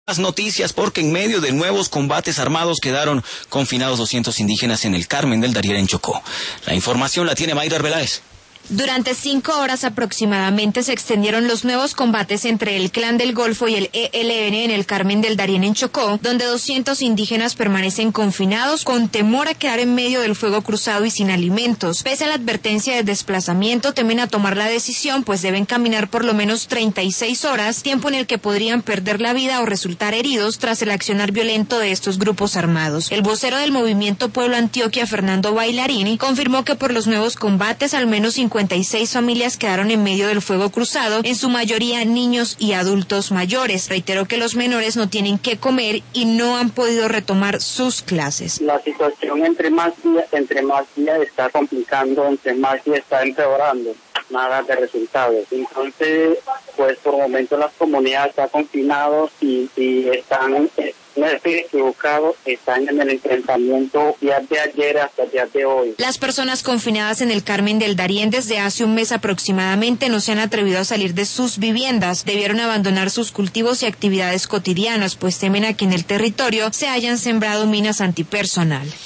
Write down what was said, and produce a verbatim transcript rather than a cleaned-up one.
Las noticias porque en medio de nuevos combates armados quedaron confinados doscientos indígenas en el Carmen del Darién en Chocó. La información la tiene Mayra Arbeláez. Durante cinco horas aproximadamente se extendieron los nuevos combates entre el Clan del Golfo y el E L N en el Carmen del Darién en Chocó, donde doscientos indígenas permanecen confinados con temor a quedar en medio del fuego cruzado y sin alimentos. Pese a la advertencia de desplazamiento, temen a tomar la decisión, pues deben caminar por lo menos treinta y seis horas, tiempo en el que podrían perder la vida o resultar heridos tras el accionar violento de estos grupos armados. El vocero del movimiento Pueblo Antioquia, Fernando Bailarini, confirmó que por los nuevos combates al menos cincuenta y seis familias quedaron en medio del fuego cruzado, en su mayoría niños y adultos mayores. Reiteró que los menores no tienen qué comer y no han podido retomar sus clases. La situación entre más días, entre más días está complicando, entre más días está empeorando, nada de resultados. Entonces, pues por el momento las comunidades están confinadas y, y están, no estoy equivocado, están en el enfrentamiento días de ayer hasta el día de hoy. Las personas confinadas en el Carmen del Darién desde hace un mes aproximadamente no se han atrevido a salir de sus viviendas. Debieron abandonar sus cultivos y actividades cotidianas, pues temen a que en el territorio se hayan sembrado minas antipersonal.